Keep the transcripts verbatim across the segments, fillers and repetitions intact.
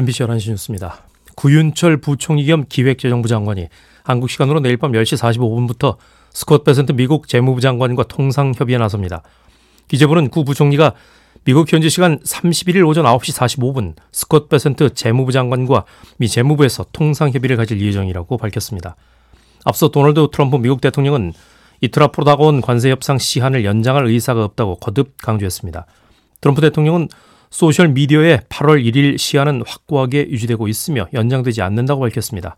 엠비씨 열한 시 뉴스입니다. 구윤철 부총리 겸 기획재정부 장관이 한국 시간으로 내일 밤 열 시 사십오 분부터 스콧 베센트 미국 재무부 장관과 통상협의에 나섭니다. 기재부는 구 부총리가 미국 현지 시간 삼십일 일 오전 아홉 시 사십오 분 스콧 베센트 재무부 장관과 미 재무부에서 통상협의를 가질 예정이라고 밝혔습니다. 앞서 도널드 트럼프 미국 대통령은 이틀 앞으로 다가온 관세 협상 시한을 연장할 의사가 없다고 거듭 강조했습니다. 트럼프 대통령은 소셜미디어에 팔월 일일 시한은 확고하게 유지되고 있으며 연장되지 않는다고 밝혔습니다.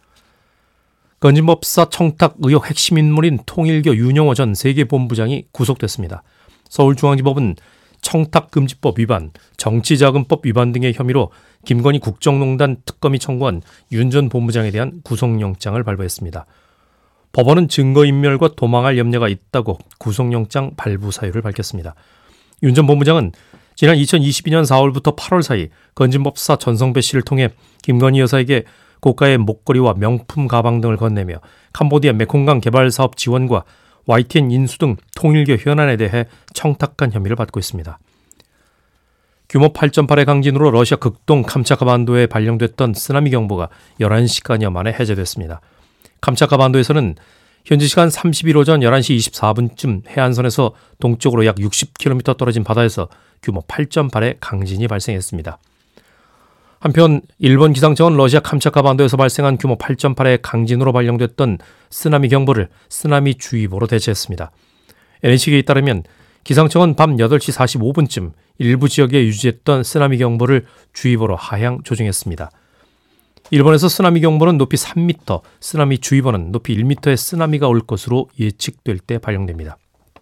건진법사 청탁 의혹 핵심 인물인 통일교 윤영호 전 세계본부장이 구속됐습니다. 서울중앙지법은 청탁금지법 위반, 정치자금법 위반 등의 혐의로 김건희 국정농단 특검이 청구한 윤 전 본부장에 대한 구속영장을 발부했습니다. 법원은 증거인멸과 도망할 염려가 있다고 구속영장 발부 사유를 밝혔습니다. 윤 전 본부장은 지난 이천이십이 년 사월부터 팔월 사이 건진법사 전성배 씨를 통해 김건희 여사에게 고가의 목걸이와 명품 가방 등을 건네며 캄보디아 메콩강 개발 사업 지원과 와이티엔 인수 등 통일교 현안에 대해 청탁한 혐의를 받고 있습니다. 규모 팔 점 팔의 강진으로 러시아 극동 캄차카 반도에 발령됐던 쓰나미 경보가 열한 시간여 만에 해제됐습니다. 캄차카 반도에서는 현지 시간 삼십 일 오전 열한 시 이십사 분쯤 해안선에서 동쪽으로 약 육십 킬로미터 떨어진 바다에서 규모 팔 점 팔의 강진이 발생했습니다. 한편 일본 기상청은 러시아 캄차카 반도에서 발생한 규모 팔 점 팔의 강진으로 발령됐던 쓰나미 경보를 쓰나미 주의보로 대체했습니다. 엔에이치케이에 따르면 기상청은 밤 여덟 시 사십오 분쯤 일부 지역에 유지했던 쓰나미 경보를 주의보로 하향 조정했습니다. 일본에서 쓰나미 경보는 높이 삼 미터, 쓰나미 주의보는 높이 일 미터의 쓰나미가 올 것으로 예측될 때 발령됩니다.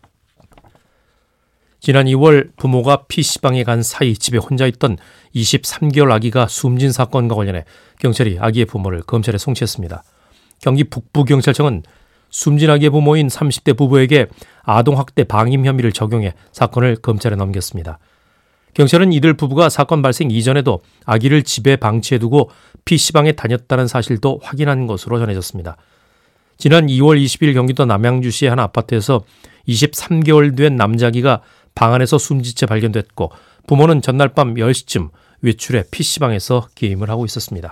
지난 이월 부모가 피씨방에 간 사이 집에 혼자 있던 이십삼 개월 아기가 숨진 사건과 관련해 경찰이 아기의 부모를 검찰에 송치했습니다. 경기 북부경찰청은 숨진 아기의 부모인 삼십 대 부부에게 아동학대 방임 혐의를 적용해 사건을 검찰에 넘겼습니다. 경찰은 이들 부부가 사건 발생 이전에도 아기를 집에 방치해두고 피씨방에 다녔다는 사실도 확인한 것으로 전해졌습니다. 지난 이월 이십일 경기도 남양주시의 한 아파트에서 이십삼 개월 된 남자아기가 방 안에서 숨진 채 발견됐고 부모는 전날 밤 열 시쯤 외출해 피씨방에서 게임을 하고 있었습니다.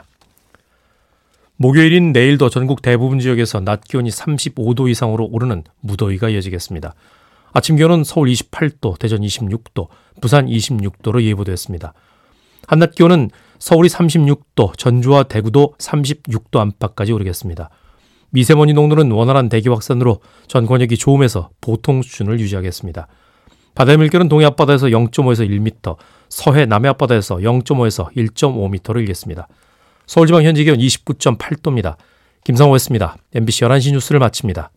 목요일인 내일도 전국 대부분 지역에서 낮 기온이 삼십오 도 이상으로 오르는 무더위가 이어지겠습니다. 아침 기온은 서울 이십팔 도, 대전 이십육 도, 부산 이십육 도로 예보됐습니다. 한낮 기온은 서울이 삼십육 도, 전주와 대구도 삼십육 도 안팎까지 오르겠습니다. 미세먼지 농도는 원활한 대기 확산으로 전 권역이 좋음에서 보통 수준을 유지하겠습니다. 바다의 물결은 동해 앞바다에서 영 점 오에서 일 미터, 서해 남해 앞바다에서 영 점 오에서 일 점 오 미터로 일겠습니다. 서울지방 현지 기온 이십구 점 팔 도입니다. 김상호였습니다. 엠비씨 열한 시 뉴스를 마칩니다.